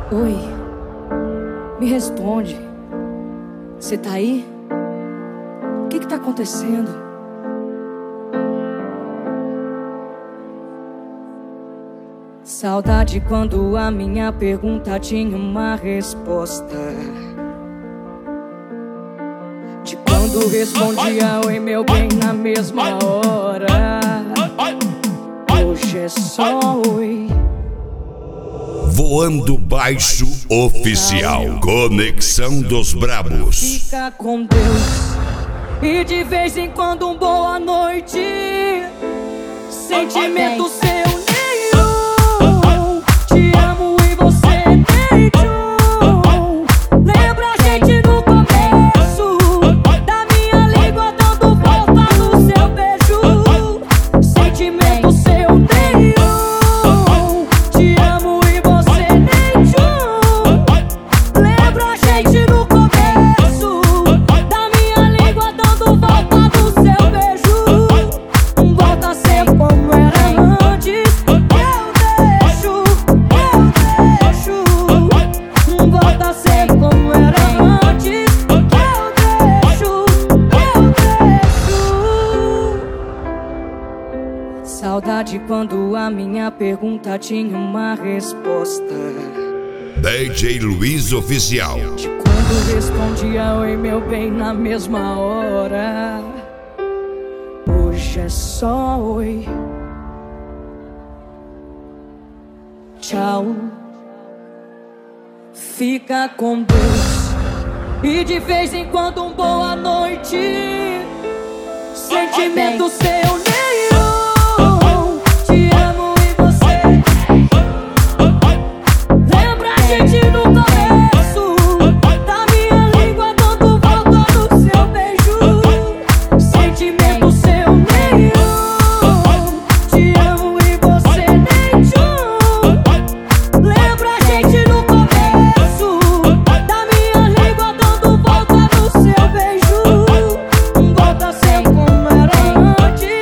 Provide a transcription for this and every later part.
Oi, me responde. Você tá aí? O que tá acontecendo? Saudade quando a minha pergunta tinha uma resposta. De quando respondia oi meu bem na mesma hora. Hoje é só oi. Voando Baixo Oficial, Conexão dos Brabos. Fica com Deus. E de vez em quando boa noite. Sentimento seu nenhum. Te amo e você nem tchum. Lembra a gente no começo da minha língua dando volta no seu beijo. Sentimento seu nenhum. Te amo e você nem tchum. Lembra a gente no começo da minha língua dando volta no seu beijo. Volta a ser como era antes. Volta a ser como era antes. Saudade quando a minha pergunta tinha uma resposta. DJ Luiz Oficial. De quando respondia oi meu bem na mesma hora. Hoje é só oi. Tchau. Fica com Deus. E de vez em quando boa noite. Sentimento seu nenhum. Te amo e você. Lembra a gente no começo da minha língua dando volta no seu beijo. Sentimento seu nenhum. Te amo e você nem tchum. Lembra a gente no começo da minha língua dando volta no seu beijo. Volta a ser como era antes.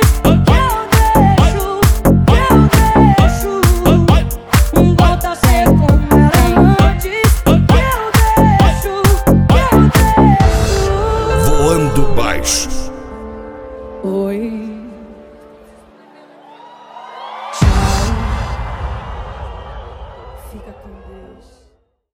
Volta a ser como era antes. Voando Baixo.